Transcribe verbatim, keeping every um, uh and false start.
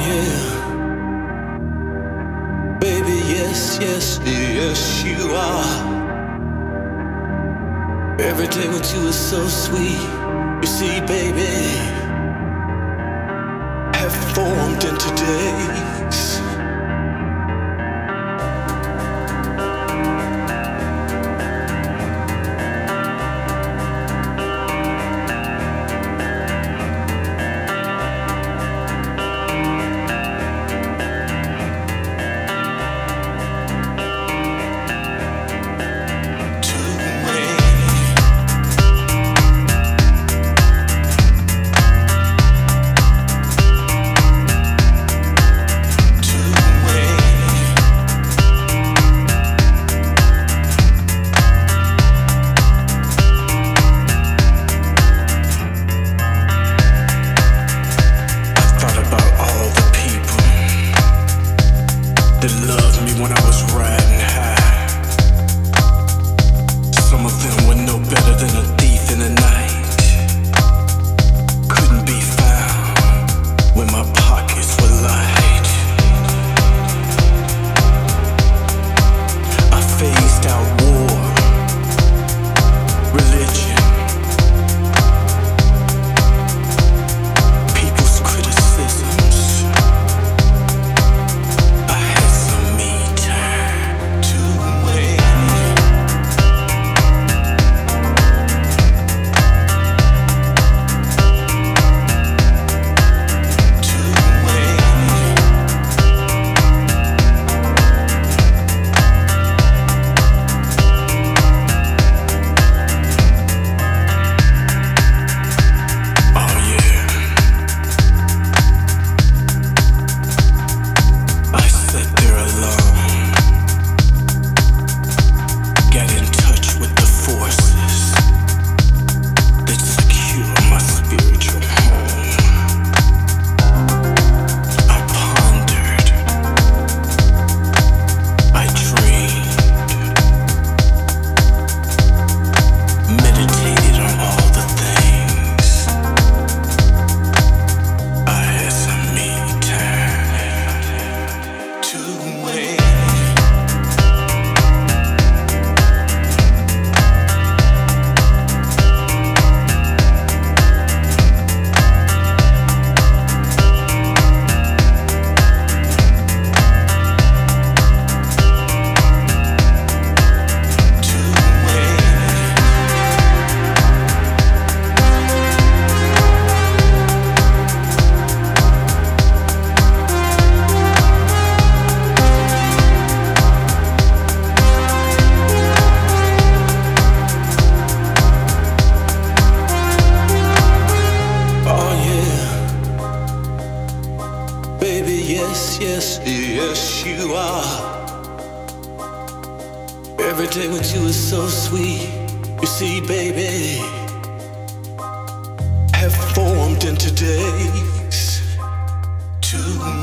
yeah, baby, yes, yes, yes, you are. Every day with you is so sweet. You see, baby, have formed into days. That loved me when I was riding high. Some of them were no better than a thief in the night. Couldn't be found when my pockets were light. I phased out war, religion, people's criticisms. Yes, yes, yes, you are. Every day with you is so sweet. You see, baby, have formed into days. Too